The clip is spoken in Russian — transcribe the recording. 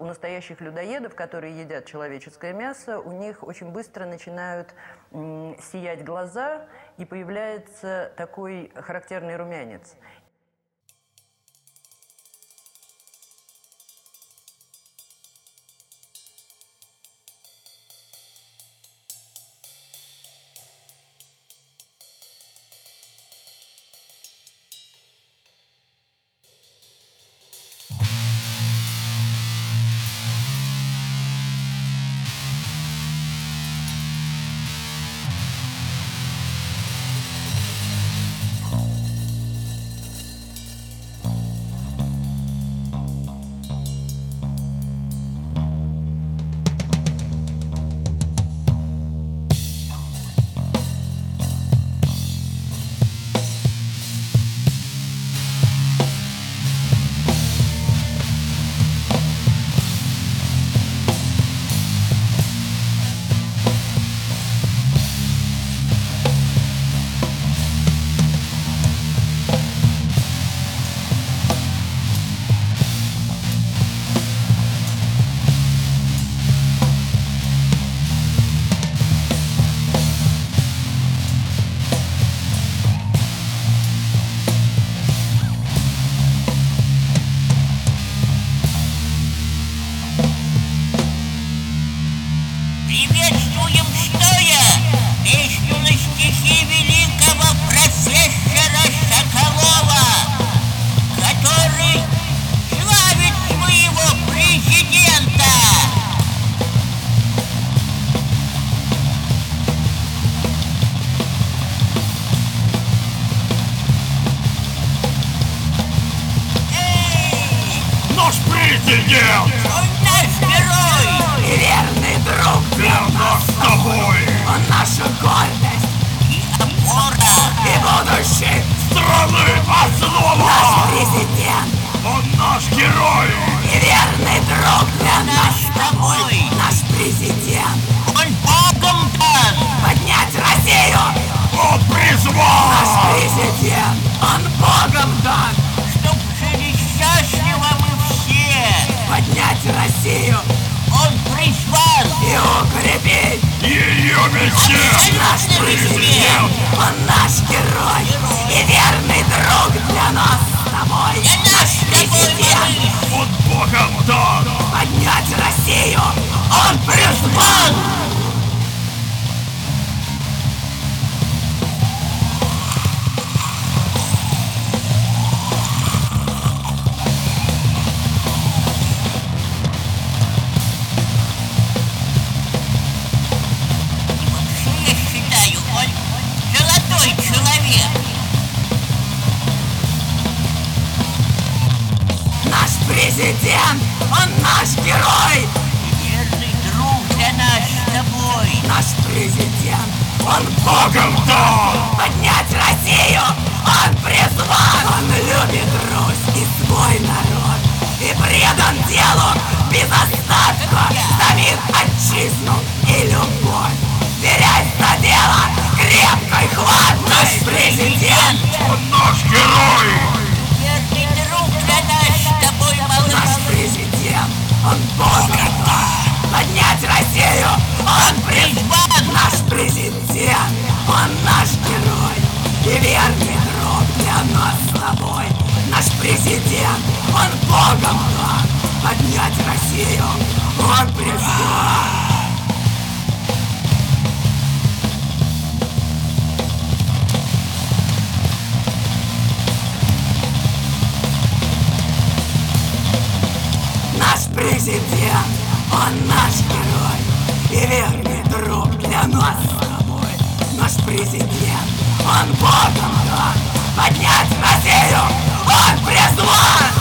у настоящих людоедов, которые едят человеческое мясо, у них очень быстро начинают сиять глаза, и появляется такой характерный румянец. Приветствуем стоя песню на стихи великого профессора Соколова, который славит своего президента. Наш президент! Он наш герой! Верный друг Для нас с тобой! он наша гордость И опора! и будущее. Страны основа! Наш президент Он наш герой! и верный друг для нас. Наш с тобой! Наш президент Он Богом дан! поднять Россию. Он Наш призван! президент, он Богом дан. Чтоб жили счастливо мы все! Поднять Россию Он призван! и укрепить. Ее мечте! Наш президент, он наш герой и верный друг для нас с тобой. Наш президент Он Богом дан! поднять Россию, он призван. Я считаю, он золотой человек. Наш президент, он наш герой. Верный друг для нас с тобой. Наш президент, он Богом дан! поднять Россию, он призван. Он любит Русь и свой народ и предан делу без остатка. Ставит отчизну и любовь, берясь за дело крепкой хваткой. Наш президент, Он наш герой! Верный друг для нас с тобой, наш малыш. президент, он Богом дан. Поднять Россию, он призван. Наш президент, он наш герой и верный друг для нас с тобой. Наш президент, он Богом дан. Поднять Россию, он призван. Наш президент, он наш герой и верный друг для нас с тобой. Наш президент, он Богом дан. Поднять Россию, он призван.